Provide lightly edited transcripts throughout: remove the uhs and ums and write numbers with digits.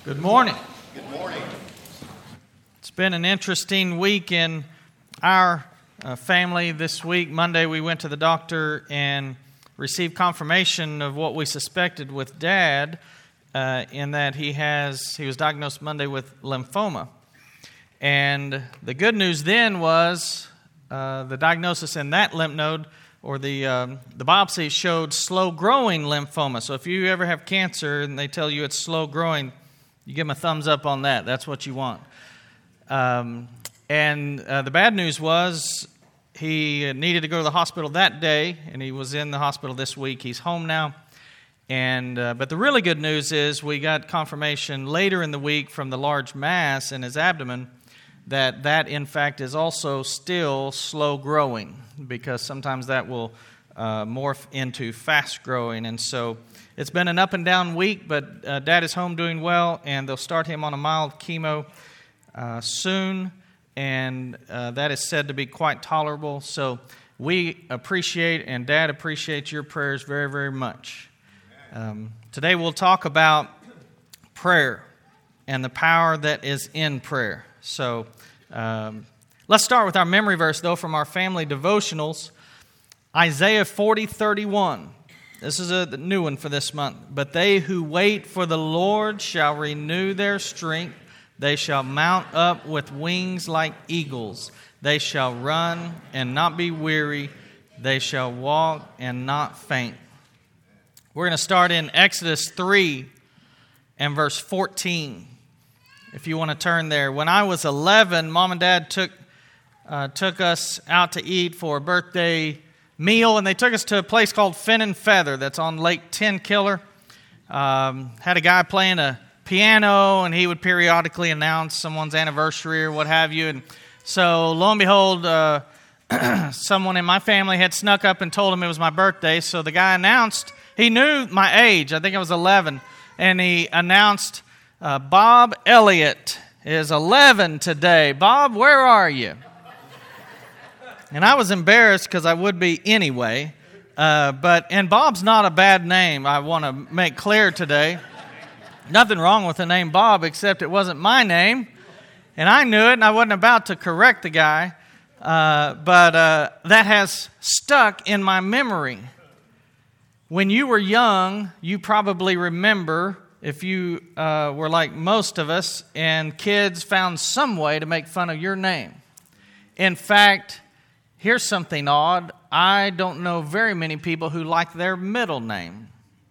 Good morning. Good morning. It's been an interesting week in our family this week. Monday we went to the doctor and received confirmation of what we suspected with Dad, in that he was diagnosed Monday with lymphoma. And the good news then was the diagnosis in that lymph node, or the biopsy, showed slow-growing lymphoma. So if you ever have cancer and they tell you it's slow-growing, you give them a thumbs up on that. That's what you want. And the bad news was he needed to go to the hospital that day, and he was in the hospital this week. He's home now. But the really good news is we got confirmation later in the week from the large mass in his abdomen that in fact is also still slow growing, because sometimes that will morph into fast growing. And so it's been an up and down week, but Dad is home doing well, and they'll start him on a mild chemo soon, and that is said to be quite tolerable. So we appreciate, and Dad appreciates your prayers very, very much. Today we'll talk about prayer and the power that is in prayer. So let's start with our memory verse, though, from our family devotionals. Isaiah 40:31. This is a new one for this month. But they who wait for the Lord shall renew their strength. They shall mount up with wings like eagles. They shall run and not be weary. They shall walk and not faint. We're going to start in Exodus 3 and verse 14. If you want to turn there. When I was 11, Mom and Dad took us out to eat for a birthday meal, and they took us to a place called Fin and Feather that's on Lake Tenkiller. Had a guy playing a piano, and he would periodically announce someone's anniversary or what have you. And so, lo and behold, someone in my family had snuck up and told him it was my birthday. So the guy announced, he knew my age, I think I was 11, and he announced, Bob Elliott is 11 today. Bob, where are you? And I was embarrassed because I would be anyway. And Bob's not a bad name, I want to make clear today. Nothing wrong with the name Bob, except it wasn't my name. And I knew it, and I wasn't about to correct the guy. But that has stuck in my memory. When you were young, you probably remember, if you were like most of us, and kids found some way to make fun of your name. In fact, here's something odd. I don't know very many people who like their middle name.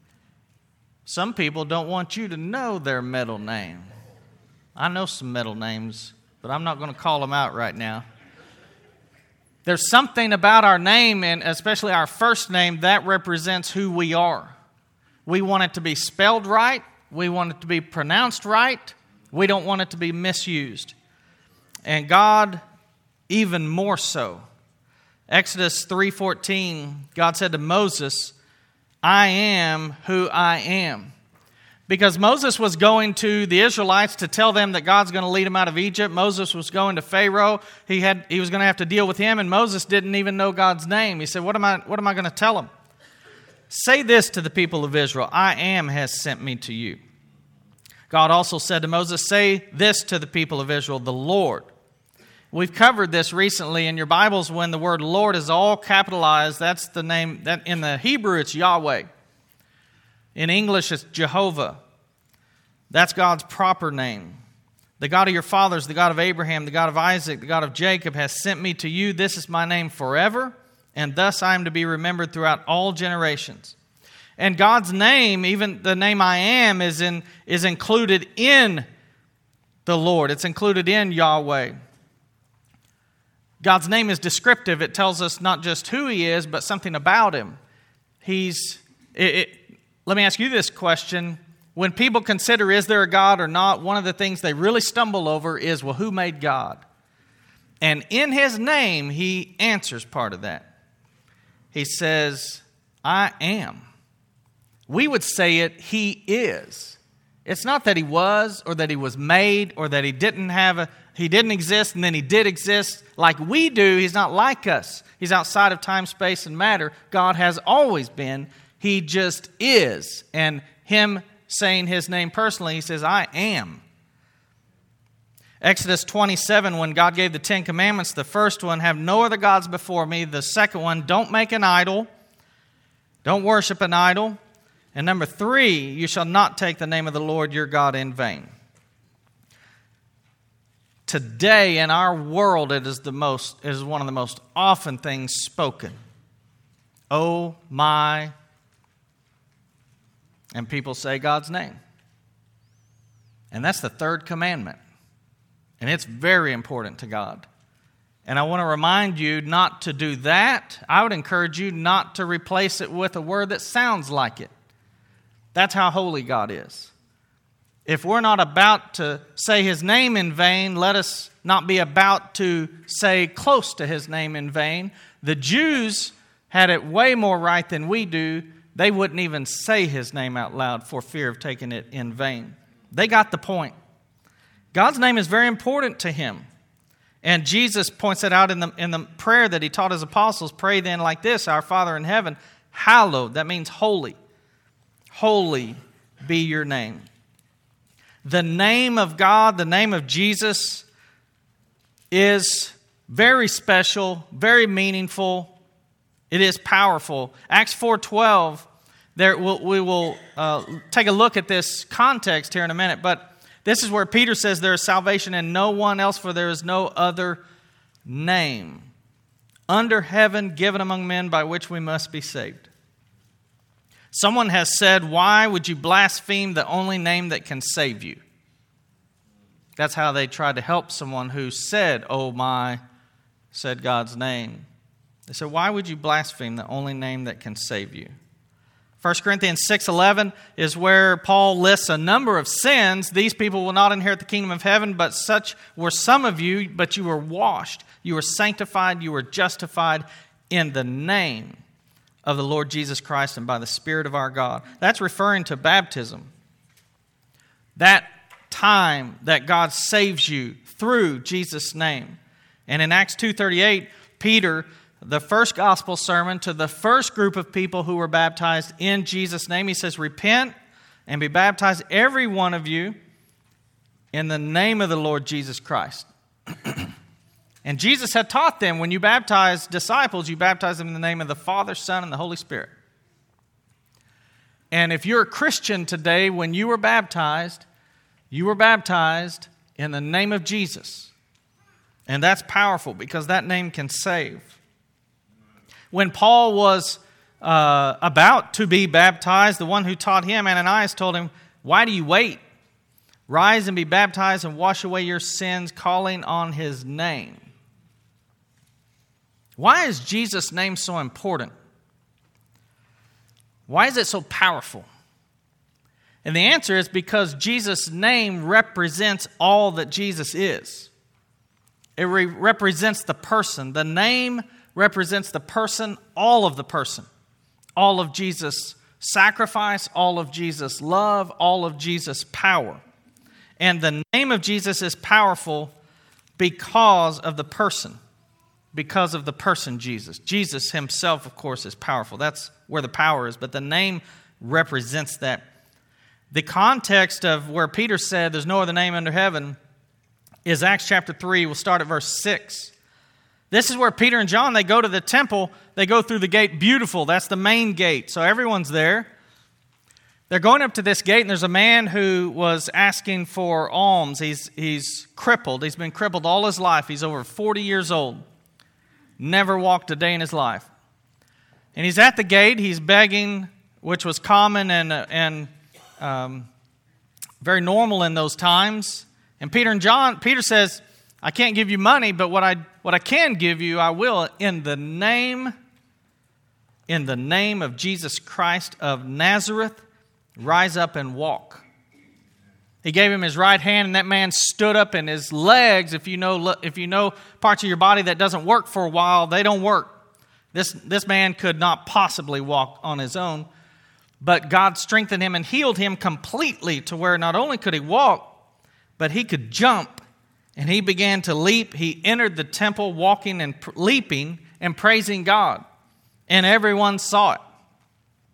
Some people don't want you to know their middle name. I know some middle names, but I'm not going to call them out right now. There's something about our name, and especially our first name, that represents who we are. We want it to be spelled right. We want it to be pronounced right. We don't want it to be misused. And God, even more so. Exodus 3:14, God said to Moses, I am who I am. Because Moses was going to the Israelites to tell them that God's going to lead them out of Egypt. Moses was going to Pharaoh. He was going to have to deal with him, and Moses didn't even know God's name. He said, what am I going to tell him? Say this to the people of Israel, I am has sent me to you. God also said to Moses, say this to the people of Israel, the Lord. We've covered this recently in your Bibles. When the word Lord is all capitalized, that's the name. That in the Hebrew, it's Yahweh. In English, it's Jehovah. That's God's proper name. The God of your fathers, the God of Abraham, the God of Isaac, the God of Jacob has sent me to you. This is my name forever, and thus I am to be remembered throughout all generations. And God's name, even the name I am, is included in the Lord. It's included in Yahweh. God's name is descriptive. It tells us not just who He is, but something about Him. Let me ask you this question. When people consider, is there a God or not, one of the things they really stumble over is, well, who made God? And in His name, He answers part of that. He says, I am. We would say it, He is. It's not that He was, or that He was made, or that He didn't exist and then He did exist like we do. He's not like us. He's outside of time, space, and matter. God has always been. He just is. And Him saying his name personally. He says, I am. Exodus 27, when God gave the 10 commandments, the first one, have no other gods before me. The second one, don't make an idol. Don't worship an idol. And number 3, you shall not take the name of the Lord your God in vain. Today in our world, it is one of the most often things spoken. Oh my. And people say God's name. And that's the 3rd commandment. And it's very important to God. And I want to remind you not to do that. I would encourage you not to replace it with a word that sounds like it. That's how holy God is. If we're not about to say his name in vain, let us not be about to say close to his name in vain. The Jews had it way more right than we do. They wouldn't even say his name out loud for fear of taking it in vain. They got the point. God's name is very important to him. And Jesus points it out in the prayer that he taught his apostles. Pray then like this, our Father in heaven, hallowed, that means holy. Holy be your name. The name of God, the name of Jesus, is very special, very meaningful. It is powerful. Acts 4:12, we will take a look at this context here in a minute, but this is where Peter says there is salvation in no one else, for there is no other name under heaven given among men by which we must be saved. Someone has said, why would you blaspheme the only name that can save you? That's how they tried to help someone who said, oh my, said God's name. They said, why would you blaspheme the only name that can save you? 1 Corinthians 6:11 is where Paul lists a number of sins. These people will not inherit the kingdom of heaven, but such were some of you, but you were washed, you were sanctified, you were justified in the name of the Lord Jesus Christ and by the Spirit of our God. That's referring to baptism. That time that God saves you through Jesus' name. And in Acts 2:38, Peter, the first gospel sermon to the first group of people who were baptized in Jesus' name, he says, repent and be baptized, every one of you, in the name of the Lord Jesus Christ. And Jesus had taught them, when you baptize disciples, you baptize them in the name of the Father, Son, and the Holy Spirit. And if you're a Christian today, when you were baptized in the name of Jesus. And that's powerful because that name can save. When Paul was about to be baptized, the one who taught him, Ananias, told him, why do you wait? Rise and be baptized and wash away your sins, calling on his name. Why is Jesus' name so important? Why is it so powerful? And the answer is because Jesus' name represents all that Jesus is. It represents the person. The name represents the person, all of the person. All of Jesus' sacrifice, all of Jesus' love, all of Jesus' power. And the name of Jesus is powerful because of the person. Because of the person Jesus. Jesus himself, of course, is powerful. That's where the power is. But the name represents that. The context of where Peter said there's no other name under heaven is Acts chapter 3. We'll start at verse 6. This is where Peter and John, they go to the temple. They go through the gate Beautiful. That's the main gate. So everyone's there. They're going up to this gate, and there's a man who was asking for alms. He's crippled. He's been crippled all his life. He's over 40 years old. Never walked a day in his life. And he's at the gate. He's begging, which was common and very normal in those times. And Peter says, I can't give you money, but what I can give you, I will in the name of Jesus Christ of Nazareth, rise up and walk. He gave him his right hand, and that man stood up, and his legs, if you know parts of your body that doesn't work for a while, they don't work. This man could not possibly walk on his own, but God strengthened him and healed him completely to where not only could he walk, but he could jump, and he began to leap. He entered the temple walking and leaping and praising God, and everyone saw it.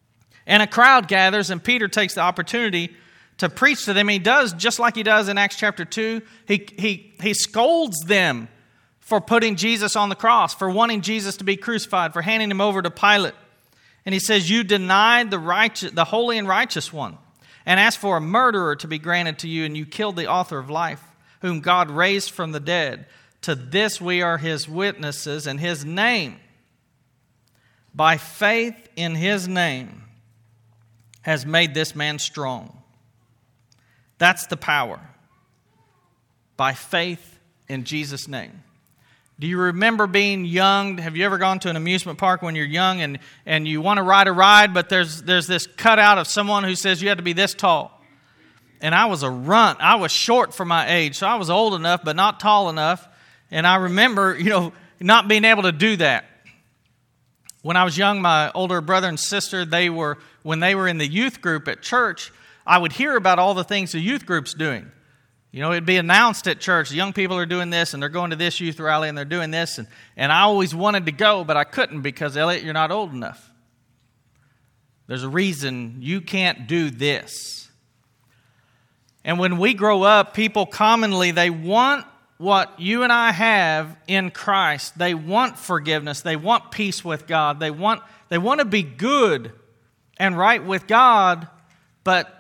And a crowd gathers, and Peter takes the opportunity to preach to them. He does just like he does in Acts chapter 2. He scolds them for putting Jesus on the cross, for wanting Jesus to be crucified, for handing him over to Pilate. And he says, you denied the holy and righteous one, and asked for a murderer to be granted to you, and you killed the author of life, whom God raised from the dead. To this we are his witnesses, and his name, by faith in his name, has made this man strong. That's the power. By faith in Jesus' name. Do you remember being young? Have you ever gone to an amusement park when you're young and you want to ride a ride, but there's this cutout of someone who says you have to be this tall? And I was a runt. I was short for my age, so I was old enough but not tall enough. And I remember, not being able to do that. When I was young, my older brother and sister, when they were in the youth group at church, I would hear about all the things the youth group's doing. It'd be announced at church, young people are doing this, and they're going to this youth rally, and they're doing this. And I always wanted to go, but I couldn't because, Elliot, you're not old enough. There's a reason you can't do this. And when we grow up, people commonly, they want what you and I have in Christ. They want forgiveness. They want peace with God. They want to be good and right with God, but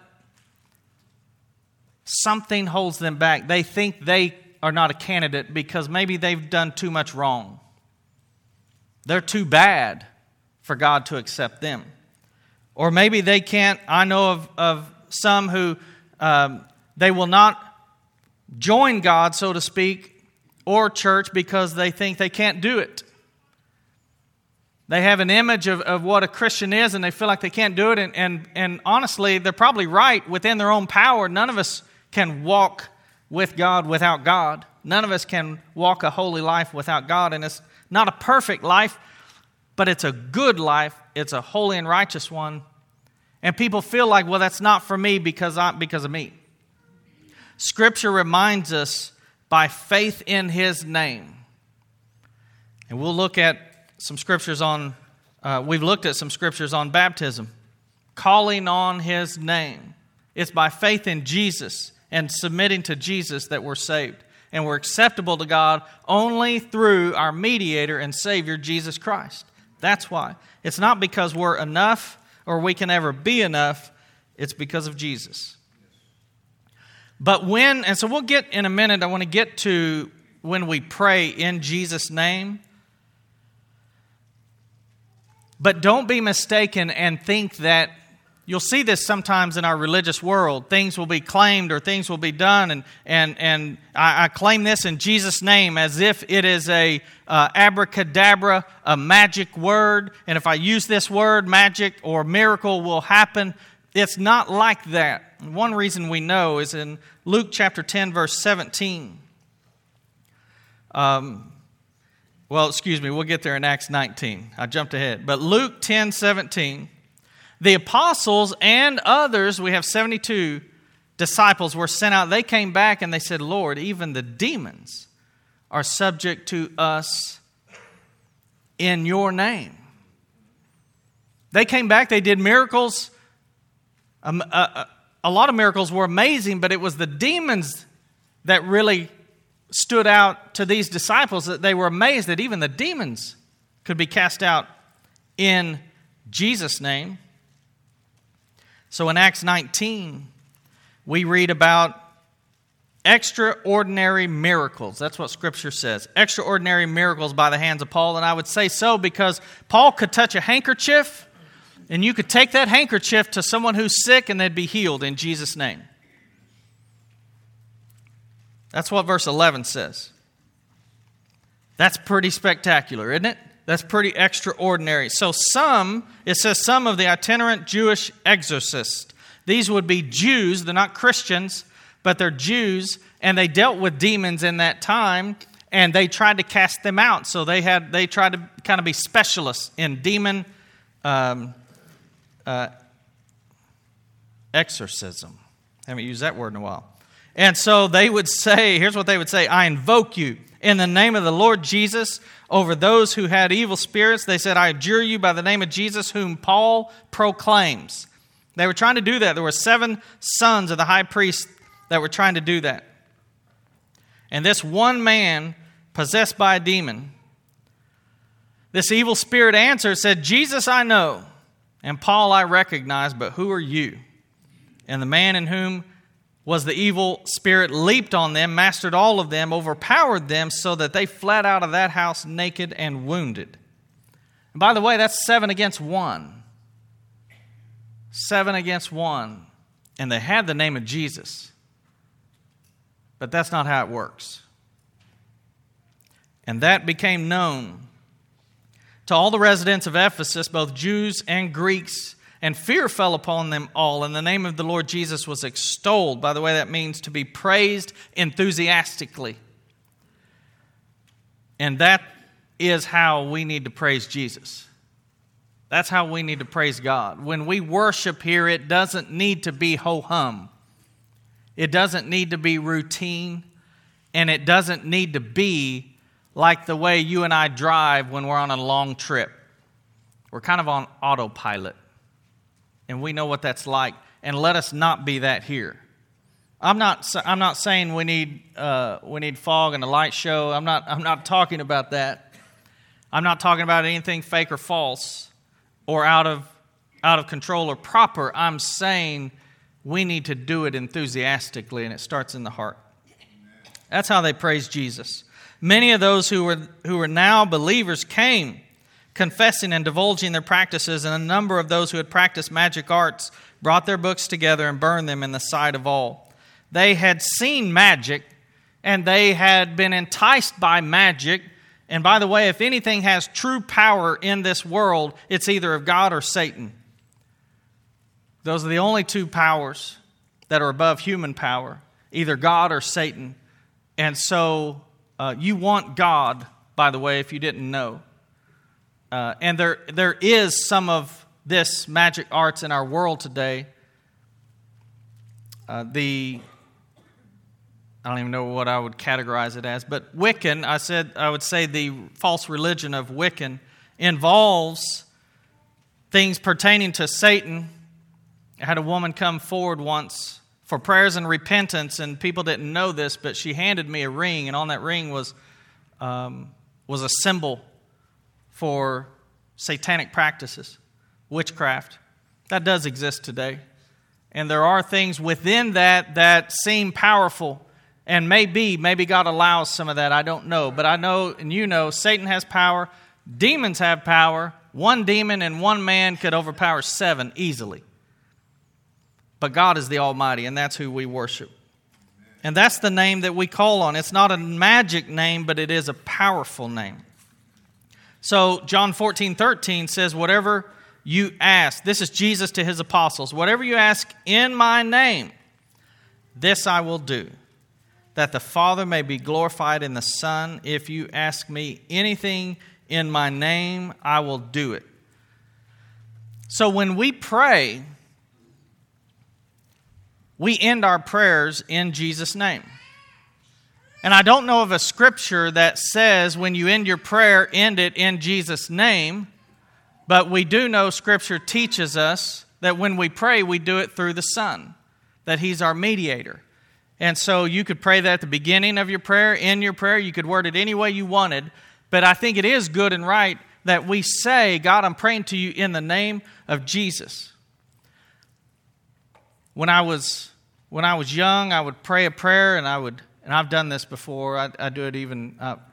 something holds them back. They think they are not a candidate because maybe they've done too much wrong. They're too bad for God to accept them. Or maybe they can't. I know of some who they will not join God, so to speak, or church because they think they can't do it. They have an image of what a Christian is, and they feel like they can't do it. And honestly, they're probably right within their own power. None of us can walk with God without God. None of us can walk a holy life without God. And it's not a perfect life, but it's a good life. It's a holy and righteous one. And people feel like, well, that's not for me because of me. Scripture reminds us by faith in his name. And we'll look at some scriptures we've looked at some scriptures on baptism. Calling on his name. It's by faith in Jesus and submitting to Jesus that we're saved. And we're acceptable to God only through our mediator and Savior, Jesus Christ. That's why. It's not because we're enough or we can ever be enough. It's because of Jesus. And so we'll get in a minute, I want to get to when we pray in Jesus' name. But don't be mistaken and think that you'll see this sometimes in our religious world. Things will be claimed or things will be done, and I claim this in Jesus' name as if it is a abracadabra, a magic word. And if I use this word, magic or miracle will happen. It's not like that. One reason we know is in Luke chapter 10, verse 17. We'll get there in Acts 19. I jumped ahead. But Luke 10, 17. The apostles and others, we have 72 disciples were sent out. They came back and they said, Lord, even the demons are subject to us in your name. They came back, they did miracles. A lot of miracles were amazing, but it was the demons that really stood out to these disciples, that they were amazed that even the demons could be cast out in Jesus' name. So in Acts 19, we read about extraordinary miracles. That's what Scripture says. Extraordinary miracles by the hands of Paul. And I would say so because Paul could touch a handkerchief, and you could take that handkerchief to someone who's sick and they'd be healed in Jesus' name. That's what verse 11 says. That's pretty spectacular, isn't it? That's pretty extraordinary. So it says some of the itinerant Jewish exorcists. These would be Jews. They're not Christians, but they're Jews, and they dealt with demons in that time, and they tried to cast them out. So they tried to kind of be specialists in demon exorcism. Haven't used that word in a while. And so they would say, here's what they would say: I invoke you in the name of the Lord Jesus over those who had evil spirits. They said, I adjure you by the name of Jesus whom Paul proclaims. They were trying to do that. There were 7 sons of the high priest that were trying to do that. And this one man, possessed by a demon, this evil spirit answered, said, Jesus I know, and Paul I recognize, but who are you? And the man in whom was the evil spirit leaped on them, mastered all of them, overpowered them, so that they fled out of that house naked and wounded. And by the way, that's 7 against 1. 7 against 1. And they had the name of Jesus. But that's not how it works. And that became known to all the residents of Ephesus, both Jews and Greeks, and fear fell upon them all, and the name of the Lord Jesus was extolled. By the way, that means to be praised enthusiastically. And that is how we need to praise Jesus. That's how we need to praise God. When we worship here, it doesn't need to be ho-hum. It doesn't need to be routine, and it doesn't need to be like the way you and I drive when we're on a long trip. We're kind of on autopilot. And we know what that's like. And let us not be that here. I'm not saying we need fog and a light show. I'm not talking about that. I'm not talking about anything fake or false or out of control or proper. I'm saying we need to do it enthusiastically, and it starts in the heart. That's how they praise Jesus. Many of those who were now believers came, confessing and divulging their practices, and a number of those who had practiced magic arts brought their books together and burned them in the sight of all. They had seen magic, and they had been enticed by magic. And by the way, if anything has true power in this world, it's either of God or Satan. Those are the only 2 powers that are above human power, either God or Satan. And so you want God, by the way, if you didn't know. And there is some of this magic arts in our world today. I don't even know what I would categorize it as, but Wiccan, I would say the false religion of Wiccan involves things pertaining to Satan. I had a woman come forward once for prayers and repentance, and people didn't know this, but she handed me a ring, and on that ring was a symbol for satanic practices, witchcraft. That does exist today. And there are things within that seem powerful. And maybe God allows some of that. I don't know. But I know, and you know, Satan has power. Demons have power. 1 demon and 1 man could overpower 7 easily. But God is the Almighty, and that's who we worship. And that's the name that we call on. It's not a magic name, but it is a powerful name. So John 14:13 says, whatever you ask, this is Jesus to his apostles, whatever you ask in my name, this I will do, that the Father may be glorified in the Son. If you ask me anything in my name, I will do it. So when we pray, we end our prayers in Jesus' name. And I don't know of a scripture that says when you end your prayer, end it in Jesus' name. But we do know Scripture teaches us that when we pray, we do it through the Son, that He's our mediator. And so you could pray that at the beginning of your prayer, in your prayer. You could word it any way you wanted. But I think it is good and right that we say, God, I'm praying to you in the name of Jesus. When I was young, I would pray a prayer, and I've done this before. I do it even.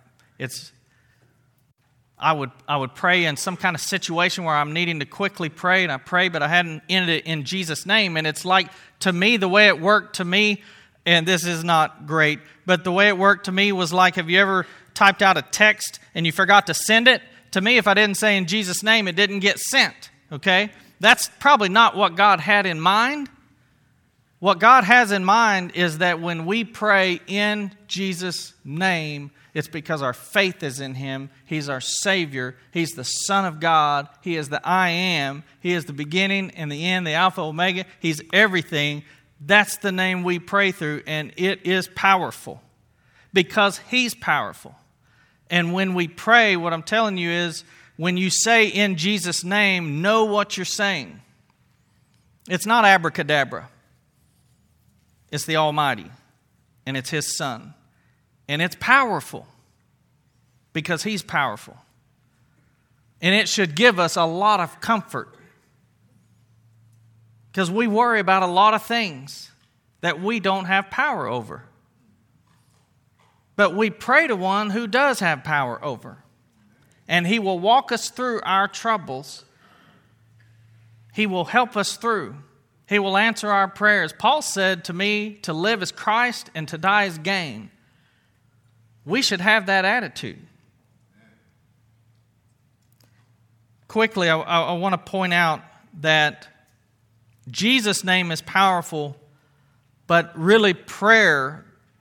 I would pray in some kind of situation where I'm needing to quickly pray, and I pray, but I hadn't ended it in Jesus' name. And it's like, to me, the way it worked to me, and this is not great, but the way it worked to me was like, have you ever typed out a text and you forgot to send it? To me, if I didn't say in Jesus' name, it didn't get sent. Okay, that's probably not what God had in mind. What God has in mind is that when we pray in Jesus' name, it's because our faith is in Him. He's our Savior. He's the Son of God. He is the I Am. He is the beginning and the end, the Alpha, Omega. He's everything. That's the name we pray through, and it is powerful. because He's powerful. And when we pray, what I'm telling you is, when you say in Jesus' name, know what you're saying. It's not abracadabra. It's the Almighty, and it's His Son. And it's powerful because He's powerful. And it should give us a lot of comfort, because we worry about a lot of things that we don't have power over. But we pray to one who does have power over. And He will walk us through our troubles. He will help us through. He will answer our prayers. Paul said to me, to live is Christ and to die is gain. We should have that attitude. Quickly, I want to point out that Jesus' name is powerful, but really prayer,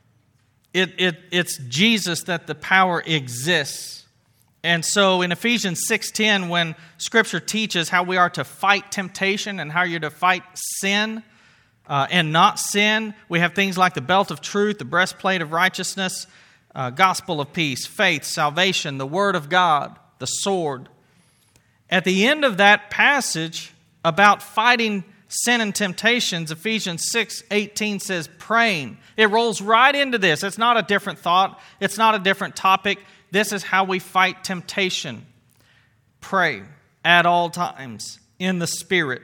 it's Jesus that the power exists. And so in Ephesians 6:10, when Scripture teaches how we are to fight temptation and how you're to fight sin and not sin, we have things like the belt of truth, the breastplate of righteousness, gospel of peace, faith, salvation, the Word of God, the sword. At the end of that passage about fighting sin and temptations, Ephesians 6:18 says praying. It rolls right into this. It's not a different thought. It's not a different topic. This is how we fight temptation. Pray at all times in the Spirit.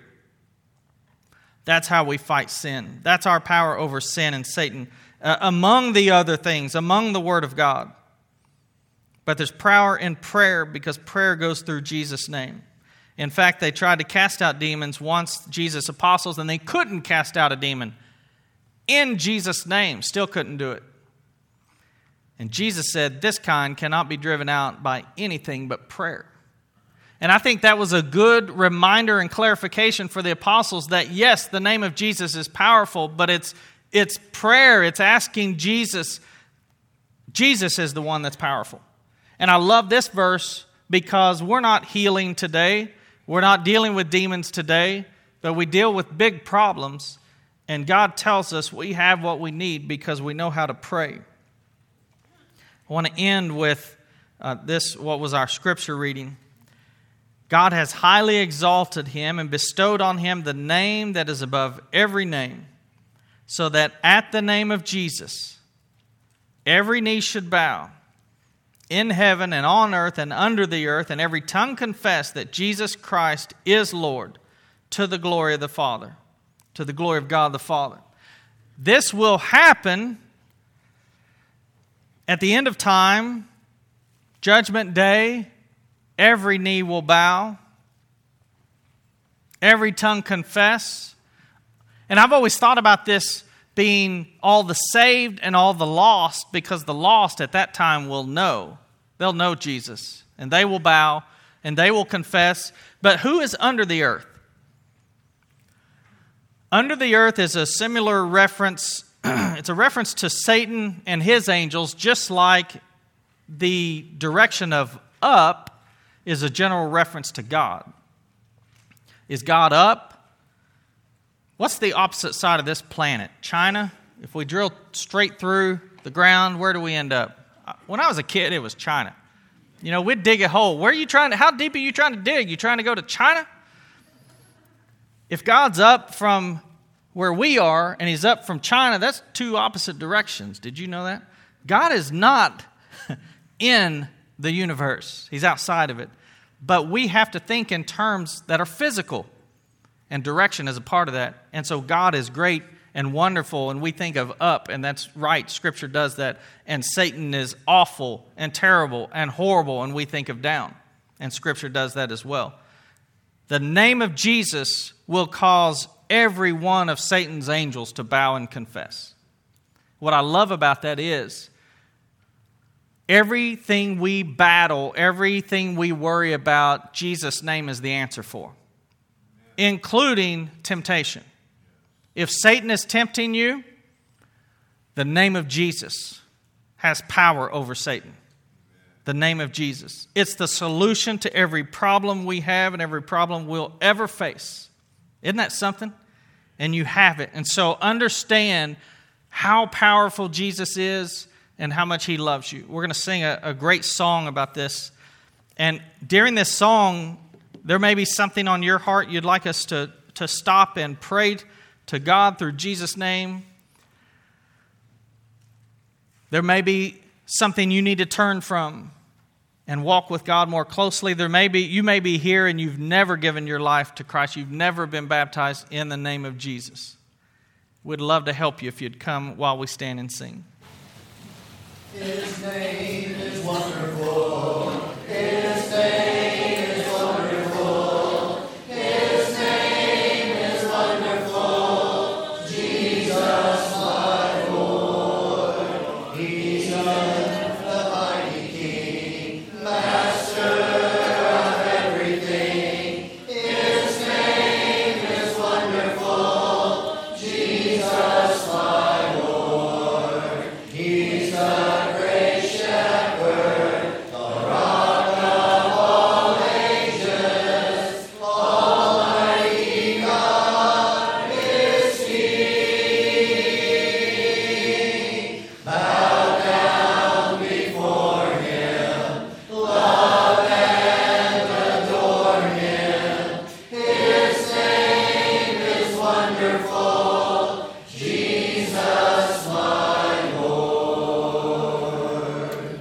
That's how we fight sin. That's our power over sin and Satan. Among the other things, among the Word of God. But there's power in prayer because prayer goes through Jesus' name. In fact, they tried to cast out demons once, Jesus' apostles, and they couldn't cast out a demon in Jesus' name. Still couldn't do it. And Jesus said, this kind cannot be driven out by anything but prayer. And I think that was a good reminder and clarification for the apostles that, yes, the name of Jesus is powerful, but it's prayer. It's asking Jesus. Jesus is the one that's powerful. And I love this verse because we're not healing today. We're not dealing with demons today, but we deal with big problems. And God tells us we have what we need because we know how to pray. I want to end with this, what was our scripture reading. God has highly exalted Him and bestowed on Him the name that is above every name, so that at the name of Jesus, every knee should bow, in heaven and on earth and under the earth, and every tongue confess that Jesus Christ is Lord, to the glory of the Father, to the glory of God the Father. This will happen at the end of time, Judgment Day. Every knee will bow, every tongue confess. And I've always thought about this being all the saved and all the lost, because the lost at that time will know. They'll know Jesus, and they will bow, and they will confess. But who is under the earth? Under the earth is a similar reference. It's a reference to Satan and his angels, just like the direction of up is a general reference to God. Is God up? What's the opposite side of this planet? China? If we drill straight through the ground, where do we end up? When I was a kid, it was China. You know, we'd dig a hole. How deep are you trying to dig? You trying to go to China? If God's up from where we are and He's up from China, that's two opposite directions. Did you know that? God is not in the universe. He's outside of it. But we have to think in terms that are physical, and direction is a part of that. And so God is great and wonderful, and we think of up, and that's right. Scripture does that. And Satan is awful and terrible and horrible, and we think of down. And Scripture does that as well. The name of Jesus will cause every one of Satan's angels to bow and confess. What I love about that is everything we battle, everything we worry about, Jesus' name is the answer for, including temptation. If Satan is tempting you, the name of Jesus has power over Satan. The name of Jesus. It's the solution to every problem we have and every problem we'll ever face. Isn't that something? And you have it. And so understand how powerful Jesus is and how much He loves you. We're going to sing a great song about this. And during this song, there may be something on your heart you'd like us to stop and pray to God through Jesus' name. There may be something you need to turn from and walk with God more closely. You may be here and you've never given your life to Christ. You've never been baptized in the name of Jesus. We'd love to help you if you'd come while we stand and sing. His name is wonderful.